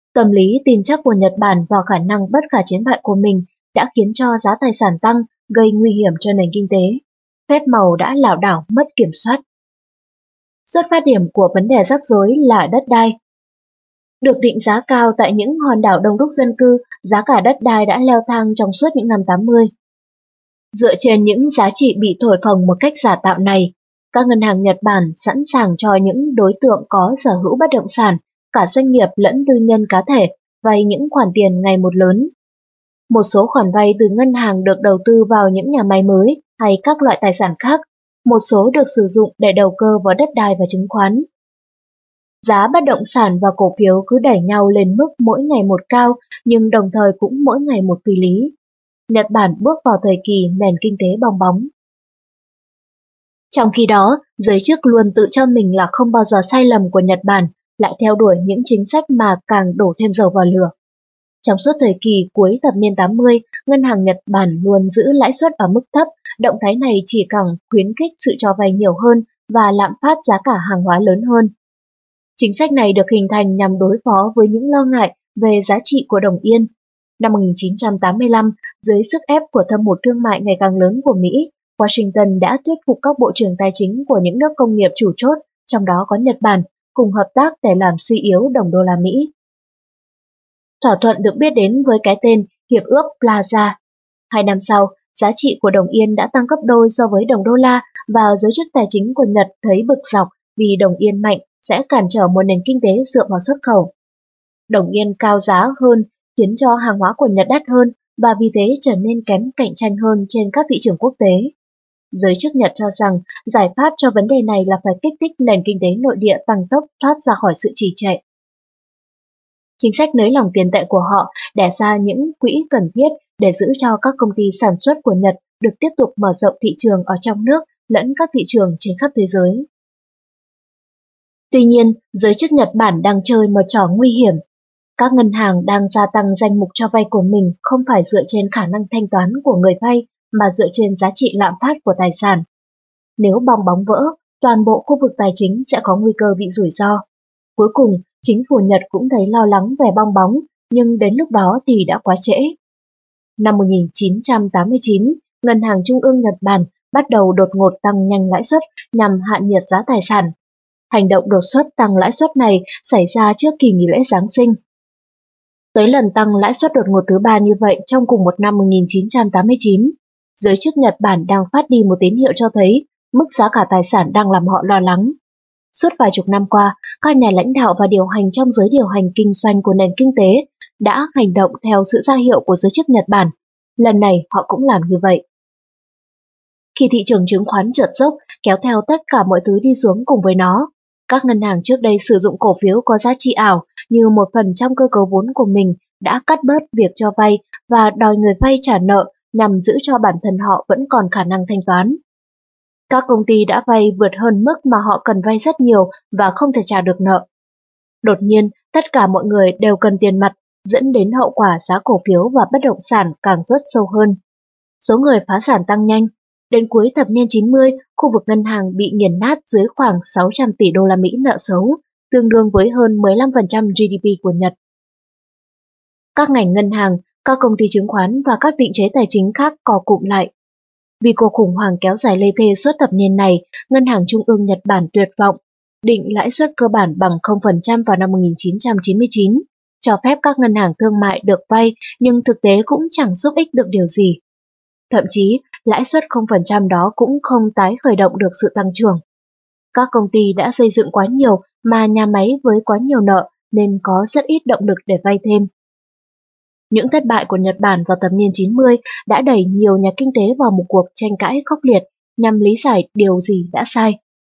Tâm lý tin chắc của Nhật Bản vào khả năng bất khả chiến bại của mình đã khiến cho giá tài sản tăng, gây nguy hiểm cho nền kinh tế. Phép màu đã lảo đảo mất kiểm soát. Xuất phát điểm của vấn đề rắc rối là đất đai. Được định giá cao tại những hòn đảo đông đúc dân cư, giá cả đất đai đã leo thang trong suốt những năm 80. Dựa trên những giá trị bị thổi phồng một cách giả tạo này, các ngân hàng Nhật Bản sẵn sàng cho những đối tượng có sở hữu bất động sản, cả doanh nghiệp lẫn tư nhân cá thể, vay những khoản tiền ngày một lớn. Một số khoản vay từ ngân hàng được đầu tư vào những nhà máy mới hay các loại tài sản khác, một số được sử dụng để đầu cơ vào đất đai và chứng khoán. Giá bất động sản và cổ phiếu cứ đẩy nhau lên mức mỗi ngày một cao, nhưng đồng thời cũng mỗi ngày một phi lý. Nhật Bản bước vào thời kỳ nền kinh tế bong bóng. Trong khi đó, giới chức luôn tự cho mình là không bao giờ sai lầm của Nhật Bản, lại theo đuổi những chính sách mà càng đổ thêm dầu vào lửa. Trong suốt thời kỳ cuối thập niên 80, ngân hàng Nhật Bản luôn giữ lãi suất ở mức thấp, động thái này chỉ càng khuyến khích sự cho vay nhiều hơn và lạm phát giá cả hàng hóa lớn hơn. Chính sách này được hình thành nhằm đối phó với những lo ngại về giá trị của đồng yên. Năm 1985, dưới sức ép của thâm hụt thương mại ngày càng lớn của Mỹ, Washington đã thuyết phục các bộ trưởng tài chính của những nước công nghiệp chủ chốt, trong đó có Nhật Bản, cùng hợp tác để làm suy yếu đồng đô la Mỹ. Thỏa thuận được biết đến với cái tên Hiệp ước Plaza. 2 năm sau, giá trị của đồng yên đã tăng gấp đôi so với đồng đô la và giới chức tài chính của Nhật thấy bực dọc vì đồng yên mạnh sẽ cản trở một nền kinh tế dựa vào xuất khẩu. Đồng yên cao giá hơn khiến cho hàng hóa của Nhật đắt hơn và vì thế trở nên kém cạnh tranh hơn trên các thị trường quốc tế. Giới chức Nhật cho rằng giải pháp cho vấn đề này là phải kích thích nền kinh tế nội địa tăng tốc thoát ra khỏi sự trì trệ. Chính sách nới lỏng tiền tệ của họ đẻ ra những quỹ cần thiết để giữ cho các công ty sản xuất của Nhật được tiếp tục mở rộng thị trường ở trong nước lẫn các thị trường trên khắp thế giới. Tuy nhiên, giới chức Nhật Bản đang chơi một trò nguy hiểm. Các ngân hàng đang gia tăng danh mục cho vay của mình không phải dựa trên khả năng thanh toán của người vay mà dựa trên giá trị lạm phát của tài sản. Nếu bong bóng vỡ, toàn bộ khu vực tài chính sẽ có nguy cơ bị rủi ro. Cuối cùng, chính phủ Nhật cũng thấy lo lắng về bong bóng, nhưng đến lúc đó thì đã quá trễ. Năm 1989, Ngân hàng Trung ương Nhật Bản bắt đầu đột ngột tăng nhanh lãi suất nhằm hạ nhiệt giá tài sản. Hành động đột xuất tăng lãi suất này xảy ra trước kỳ nghỉ lễ Giáng sinh. Tới lần tăng lãi suất đột ngột thứ 3 như vậy trong cùng một năm 1989, giới chức Nhật Bản đang phát đi một tín hiệu cho thấy mức giá cả tài sản đang làm họ lo lắng. Suốt vài chục năm qua, các nhà lãnh đạo và điều hành trong giới điều hành kinh doanh của nền kinh tế đã hành động theo sự ra hiệu của giới chức Nhật Bản. Lần này họ cũng làm như vậy. Khi thị trường chứng khoán trượt dốc, kéo theo tất cả mọi thứ đi xuống cùng với nó, các ngân hàng trước đây sử dụng cổ phiếu có giá trị ảo như một phần trong cơ cấu vốn của mình đã cắt bớt việc cho vay và đòi người vay trả nợ nhằm giữ cho bản thân họ vẫn còn khả năng thanh toán. Các công ty đã vay vượt hơn mức mà họ cần vay rất nhiều và không thể trả được nợ. Đột nhiên, tất cả mọi người đều cần tiền mặt, dẫn đến hậu quả giá cổ phiếu và bất động sản càng rớt sâu hơn. Số người phá sản tăng nhanh. Đến cuối thập niên 90, khu vực ngân hàng bị nghiền nát dưới khoảng 600 tỷ đô la Mỹ nợ xấu, tương đương với hơn 15% GDP của Nhật. Các ngành ngân hàng, các công ty chứng khoán và các định chế tài chính khác co cụm lại. Vì cuộc khủng hoảng kéo dài lê thê suốt thập niên này, Ngân hàng Trung ương Nhật Bản tuyệt vọng, định lãi suất cơ bản bằng 0% vào năm 1999, cho phép các ngân hàng thương mại được vay nhưng thực tế cũng chẳng giúp ích được điều gì. Thậm chí, lãi suất 0% đó cũng không tái khởi động được sự tăng trưởng. Các công ty đã xây dựng quá nhiều mà nhà máy với quá nhiều nợ nên có rất ít động lực để vay thêm. Những thất bại của Nhật Bản vào thập niên 90 đã đẩy nhiều nhà kinh tế vào một cuộc tranh cãi khốc liệt nhằm lý giải điều gì đã sai.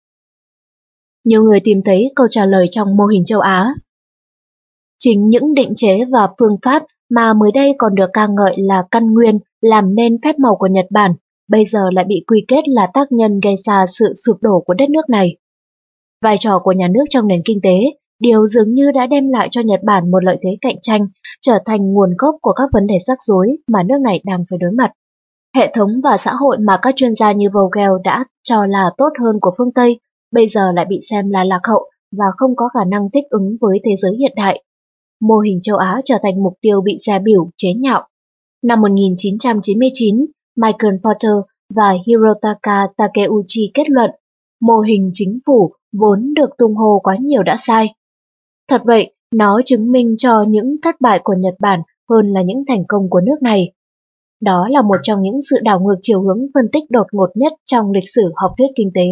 Nhiều người tìm thấy câu trả lời trong mô hình châu Á. Chính những định chế và phương pháp mà mới đây còn được ca ngợi là căn nguyên làm nên phép màu của Nhật Bản, bây giờ lại bị quy kết là tác nhân gây ra sự sụp đổ của đất nước này. Vai trò của nhà nước trong nền kinh tế, điều dường như đã đem lại cho Nhật Bản một lợi thế cạnh tranh, trở thành nguồn gốc của các vấn đề rắc rối mà nước này đang phải đối mặt. Hệ thống và xã hội mà các chuyên gia như Vogel đã cho là tốt hơn của phương Tây, bây giờ lại bị xem là lạc hậu và không có khả năng thích ứng với thế giới hiện đại. mô hình châu Á trở thành mục tiêu bị dè bỉu, chế nhạo. Năm 1999, Michael Porter và Hirotaka Takeuchi kết luận, mô hình chính phủ vốn được tung hô quá nhiều đã sai. Thật vậy, nó chứng minh cho những thất bại của Nhật Bản hơn là những thành công của nước này. Đó là một trong những sự đảo ngược chiều hướng phân tích đột ngột nhất trong lịch sử học thuyết kinh tế.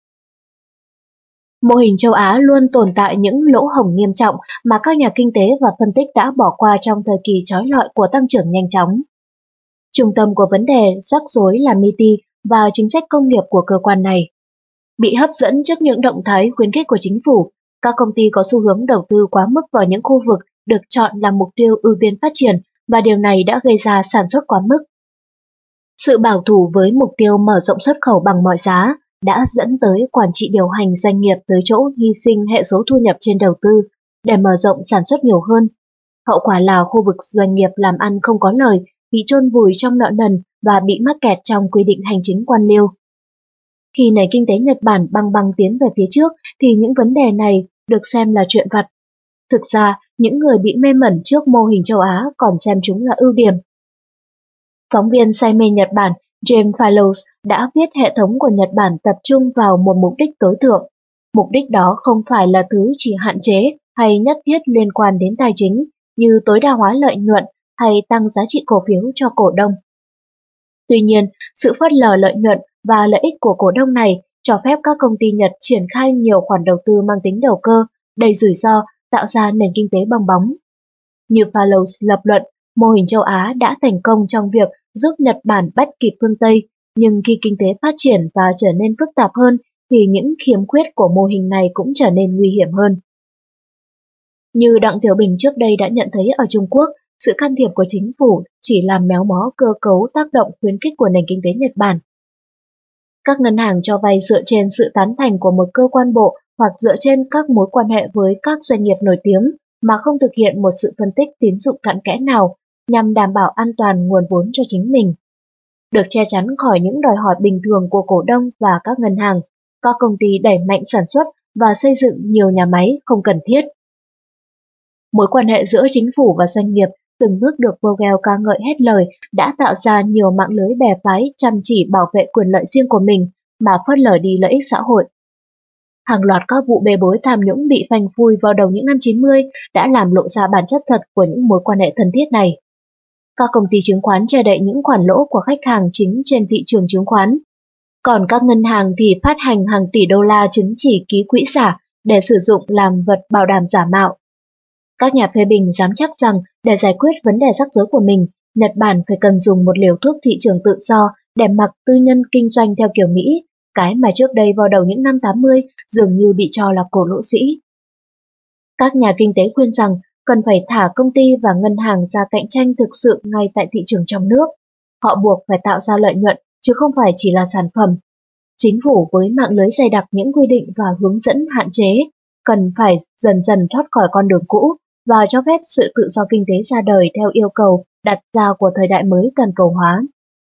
Mô hình châu Á luôn tồn tại những lỗ hổng nghiêm trọng mà các nhà kinh tế và phân tích đã bỏ qua trong thời kỳ chói lọi của tăng trưởng nhanh chóng. Trung tâm của vấn đề rắc rối là MITI và chính sách công nghiệp của cơ quan này. Bị hấp dẫn trước những động thái khuyến khích của chính phủ, các công ty có xu hướng đầu tư quá mức vào những khu vực được chọn làm mục tiêu ưu tiên phát triển và điều này đã gây ra sản xuất quá mức. Sự bảo thủ với mục tiêu mở rộng xuất khẩu bằng mọi giá đã dẫn tới quản trị điều hành doanh nghiệp tới chỗ hy sinh hệ số thu nhập trên đầu tư để mở rộng sản xuất nhiều hơn. Hậu quả là khu vực doanh nghiệp làm ăn không có lời, bị chôn vùi trong nợ nần và bị mắc kẹt trong quy định hành chính quan liêu. Khi nền kinh tế Nhật Bản băng băng tiến về phía trước thì những vấn đề này được xem là chuyện vặt. Thực ra, những người bị mê mẩn trước mô hình châu Á còn xem chúng là ưu điểm. Phóng viên say mê Nhật Bản James Fallows đã viết hệ thống của Nhật Bản tập trung vào một mục đích tối thượng. Mục đích đó không phải là thứ chỉ hạn chế hay nhất thiết liên quan đến tài chính, như tối đa hóa lợi nhuận hay tăng giá trị cổ phiếu cho cổ đông. Tuy nhiên, sự phớt lờ lợi nhuận và lợi ích của cổ đông này cho phép các công ty Nhật triển khai nhiều khoản đầu tư mang tính đầu cơ, đầy rủi ro, tạo ra nền kinh tế bong bóng. Như Fallows lập luận, mô hình châu Á đã thành công trong việc giúp Nhật Bản bắt kịp phương Tây, nhưng khi kinh tế phát triển và trở nên phức tạp hơn thì những khiếm khuyết của mô hình này cũng trở nên nguy hiểm hơn. Như Đặng Tiểu Bình trước đây đã nhận thấy ở Trung Quốc, sự can thiệp của chính phủ chỉ làm méo mó cơ cấu tác động khuyến khích của nền kinh tế Nhật Bản. Các ngân hàng cho vay dựa trên sự tán thành của một cơ quan bộ hoặc dựa trên các mối quan hệ với các doanh nghiệp nổi tiếng mà không thực hiện một sự phân tích tín dụng cặn kẽ nào nhằm đảm bảo an toàn nguồn vốn cho chính mình. Được che chắn khỏi những đòi hỏi bình thường của cổ đông và các ngân hàng, các công ty đẩy mạnh sản xuất và xây dựng nhiều nhà máy không cần thiết. Mối quan hệ giữa chính phủ và doanh nghiệp từng bước được Vogel ca ngợi hết lời đã tạo ra nhiều mạng lưới bè phái chăm chỉ bảo vệ quyền lợi riêng của mình mà phớt lờ đi lợi ích xã hội. Hàng loạt các vụ bê bối tham nhũng bị phanh phui vào đầu những năm 90 đã làm lộ ra bản chất thật của những mối quan hệ thân thiết này. Các công ty chứng khoán che đậy những khoản lỗ của khách hàng chính trên thị trường chứng khoán. Còn các ngân hàng thì phát hành hàng tỷ đô la chứng chỉ ký quỹ giả để sử dụng làm vật bảo đảm giả mạo. Các nhà phê bình dám chắc rằng để giải quyết vấn đề rắc rối của mình, Nhật Bản phải cần dùng một liều thuốc thị trường tự do để mặc tư nhân kinh doanh theo kiểu Mỹ, cái mà trước đây vào đầu những năm 80 dường như bị cho là cổ lỗ sĩ. Các nhà kinh tế khuyên rằng cần phải thả công ty và ngân hàng ra cạnh tranh thực sự ngay tại thị trường trong nước. Họ buộc phải tạo ra lợi nhuận chứ không phải chỉ là sản phẩm. Chính phủ với mạng lưới dày đặc những quy định và hướng dẫn hạn chế cần phải dần dần thoát khỏi con đường cũ và cho phép sự tự do kinh tế ra đời theo yêu cầu đặt ra của thời đại mới toàn cầu hóa.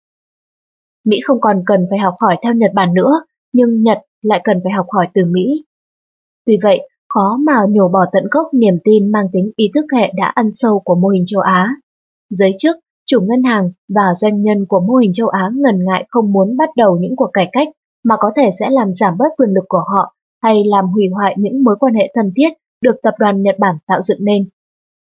Mỹ không còn cần phải học hỏi theo Nhật Bản nữa, nhưng Nhật lại cần phải học hỏi từ Mỹ. Tuy vậy, khó mà nhổ bỏ tận gốc niềm tin mang tính ý thức hệ đã ăn sâu của mô hình châu Á. Giới chức, chủ ngân hàng và doanh nhân của mô hình châu Á ngần ngại không muốn bắt đầu những cuộc cải cách mà có thể sẽ làm giảm bớt quyền lực của họ hay làm hủy hoại những mối quan hệ thân thiết được tập đoàn Nhật Bản tạo dựng nên.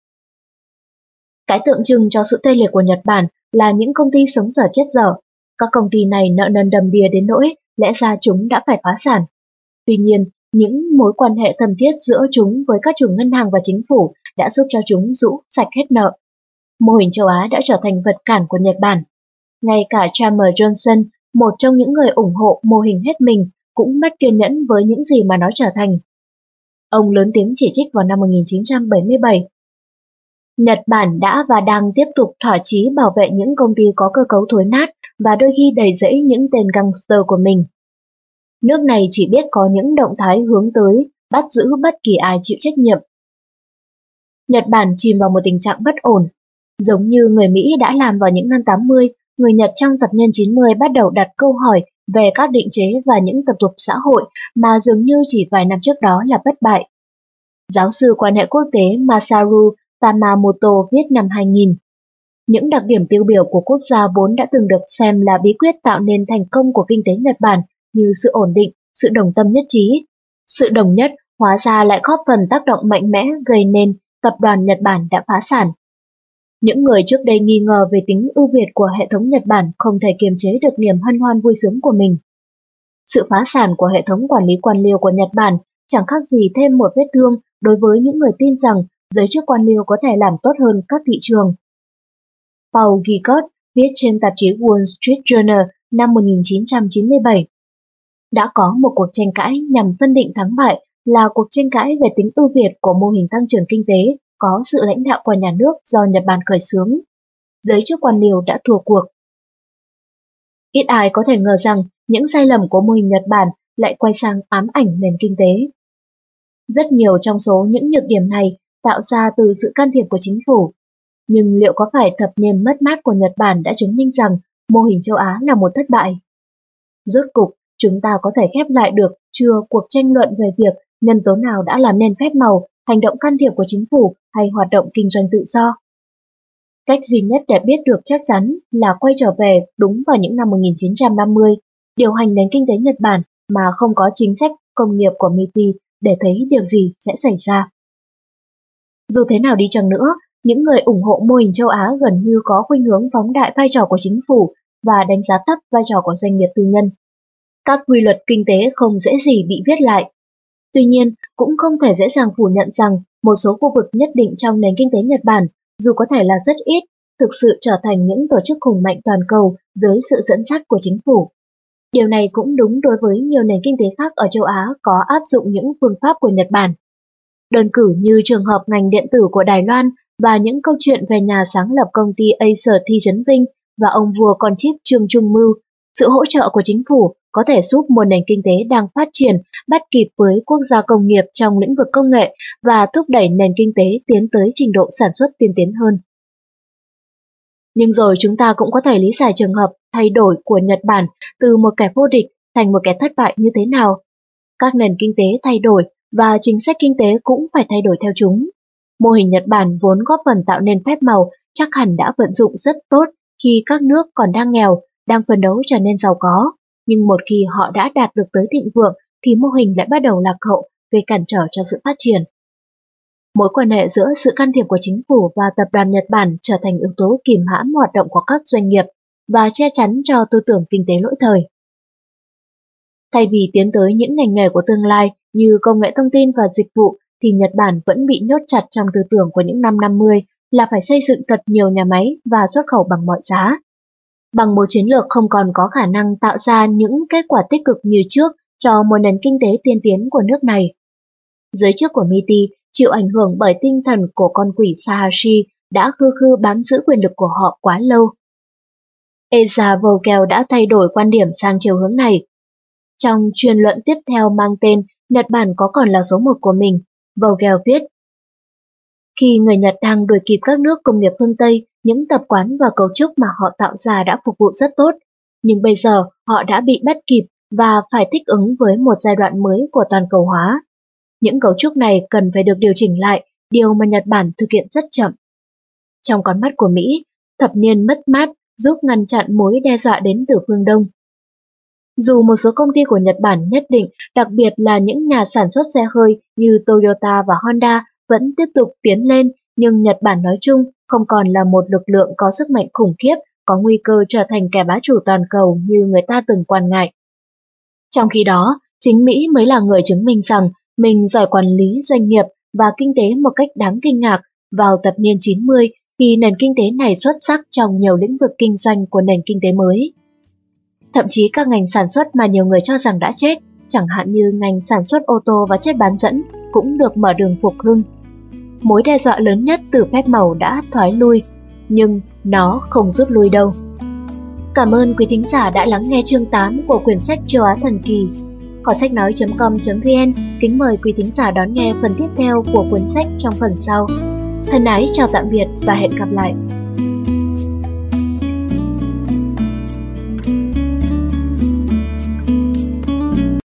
Cái tượng trưng cho sự tê liệt của Nhật Bản là những công ty sống dở chết dở. Các công ty này nợ nần đầm đìa đến nỗi lẽ ra chúng đã phải phá sản. Tuy nhiên, những mối quan hệ thân thiết giữa chúng với các chủ ngân hàng và chính phủ đã giúp cho chúng rũ sạch hết nợ. Mô hình châu Á đã trở thành vật cản của Nhật Bản. Ngay cả Chalmers Johnson, một trong những người ủng hộ mô hình hết mình, cũng mất kiên nhẫn với những gì mà nó trở thành. Ông lớn tiếng chỉ trích vào năm 1977. Nhật Bản đã và đang tiếp tục thỏa chí bảo vệ những công ty có cơ cấu thối nát và đôi khi đầy rẫy những tên gangster của mình. Nước này chỉ biết có những động thái hướng tới bắt giữ bất kỳ ai chịu trách nhiệm. Nhật Bản chìm vào một tình trạng bất ổn. Giống như người Mỹ đã làm vào những năm 80, người Nhật trong thập niên 90 bắt đầu đặt câu hỏi về các định chế và những tập tục xã hội mà dường như chỉ vài năm trước đó là bất bại. Giáo sư quan hệ quốc tế Masaru Tamamoto viết năm 2000. Những đặc điểm tiêu biểu của quốc gia vốn đã từng được xem là bí quyết tạo nên thành công của kinh tế Nhật Bản như sự ổn định, sự đồng tâm nhất trí. Sự đồng nhất hóa ra lại góp phần tác động mạnh mẽ gây nên tập đoàn Nhật Bản đã phá sản. Những người trước đây nghi ngờ về tính ưu việt của hệ thống Nhật Bản không thể kiềm chế được niềm hân hoan vui sướng của mình. Sự phá sản của hệ thống quản lý quan liêu của Nhật Bản chẳng khác gì thêm một vết thương đối với những người tin rằng giới chức quan liêu có thể làm tốt hơn các thị trường. Paul Gilbert viết trên tạp chí Wall Street Journal năm 1997. Đã có một cuộc tranh cãi nhằm phân định thắng bại là cuộc tranh cãi về tính ưu việt của mô hình tăng trưởng kinh tế có sự lãnh đạo của nhà nước do Nhật Bản khởi xướng. Giới chức quan liêu đã thua cuộc. Ít ai có thể ngờ rằng những sai lầm của mô hình Nhật Bản lại quay sang ám ảnh nền kinh tế. Rất nhiều trong số những nhược điểm này tạo ra từ sự can thiệp của chính phủ. Nhưng liệu có phải thập niên mất mát của Nhật Bản đã chứng minh rằng mô hình châu Á là một thất bại? Rốt cục, chúng ta có thể khép lại được chưa cuộc tranh luận về việc nhân tố nào đã làm nên phép màu, hành động can thiệp của chính phủ hay hoạt động kinh doanh tự do? Cách duy nhất để biết được chắc chắn là quay trở về đúng vào những năm 1950, điều hành nền kinh tế Nhật Bản mà không có chính sách công nghiệp của MITI để thấy điều gì sẽ xảy ra. Dù thế nào đi chăng nữa, những người ủng hộ mô hình châu Á gần như có khuynh hướng phóng đại vai trò của chính phủ và đánh giá thấp vai trò của doanh nghiệp tư nhân. Các quy luật kinh tế không dễ gì bị viết lại. Tuy nhiên, cũng không thể dễ dàng phủ nhận rằng một số khu vực nhất định trong nền kinh tế Nhật Bản, dù có thể là rất ít, thực sự trở thành những tổ chức hùng mạnh toàn cầu dưới sự dẫn dắt của chính phủ. Điều này cũng đúng đối với nhiều nền kinh tế khác ở châu Á có áp dụng những phương pháp của Nhật Bản. Đơn cử như trường hợp ngành điện tử của Đài Loan và những câu chuyện về nhà sáng lập công ty Acer Thi Chấn Vinh và ông vua con chip Trương Trung Mưu, sự hỗ trợ của chính phủ có thể giúp một nền kinh tế đang phát triển bắt kịp với quốc gia công nghiệp trong lĩnh vực công nghệ và thúc đẩy nền kinh tế tiến tới trình độ sản xuất tiên tiến hơn. Nhưng rồi chúng ta cũng có thể lý giải trường hợp thay đổi của Nhật Bản từ một kẻ vô địch thành một kẻ thất bại như thế nào. Các nền kinh tế thay đổi và chính sách kinh tế cũng phải thay đổi theo chúng. Mô hình Nhật Bản vốn góp phần tạo nên phép màu chắc hẳn đã vận dụng rất tốt khi các nước còn đang nghèo, đang phấn đấu trở nên giàu có. Nhưng một khi họ đã đạt được tới thịnh vượng thì mô hình lại bắt đầu lạc hậu, gây cản trở cho sự phát triển. Mối quan hệ giữa sự can thiệp của chính phủ và tập đoàn Nhật Bản trở thành yếu tố kìm hãm hoạt động của các doanh nghiệp và che chắn cho tư tưởng kinh tế lỗi thời. Thay vì tiến tới những ngành nghề của tương lai như công nghệ thông tin và dịch vụ, thì Nhật Bản vẫn bị nhốt chặt trong tư tưởng của những năm 50 là phải xây dựng thật nhiều nhà máy và xuất khẩu bằng mọi giá. Bằng một chiến lược không còn có khả năng tạo ra những kết quả tích cực như trước cho một nền kinh tế tiên tiến của nước này. Giới chức của MITI chịu ảnh hưởng bởi tinh thần của con quỷ Sahashi đã khư khư bám giữ quyền lực của họ quá lâu. Eza Vogel đã thay đổi quan điểm sang chiều hướng này. Trong chuyên luận tiếp theo mang tên Nhật Bản có còn là số 1 của mình, Vogel viết: Khi người Nhật đang đuổi kịp các nước công nghiệp phương Tây, những tập quán và cấu trúc mà họ tạo ra đã phục vụ rất tốt, nhưng bây giờ họ đã bị bắt kịp và phải thích ứng với một giai đoạn mới của toàn cầu hóa. Những cấu trúc này cần phải được điều chỉnh lại, điều mà Nhật Bản thực hiện rất chậm. Trong con mắt của Mỹ, thập niên mất mát giúp ngăn chặn mối đe dọa đến từ phương Đông. Dù một số công ty của Nhật Bản nhất định, đặc biệt là những nhà sản xuất xe hơi như Toyota và Honda vẫn tiếp tục tiến lên, nhưng Nhật Bản nói chung không còn là một lực lượng có sức mạnh khủng khiếp, có nguy cơ trở thành kẻ bá chủ toàn cầu như người ta từng quan ngại. Trong khi đó, chính Mỹ mới là người chứng minh rằng mình giỏi quản lý doanh nghiệp và kinh tế một cách đáng kinh ngạc vào thập niên 90 khi nền kinh tế này xuất sắc trong nhiều lĩnh vực kinh doanh của nền kinh tế mới. Thậm chí các ngành sản xuất mà nhiều người cho rằng đã chết, chẳng hạn như ngành sản xuất ô tô và chất bán dẫn, cũng được mở đường phục hưng. Mối đe dọa lớn nhất từ phép màu đã thoái lui, nhưng nó không rút lui đâu. Cảm ơn quý thính giả đã lắng nghe chương 8 của quyển sách Châu Á Thần Kỳ. Kho sách nói.com.vn kính mời quý thính giả đón nghe phần tiếp theo của cuốn sách trong phần sau. Thân ái chào tạm biệt và hẹn gặp lại.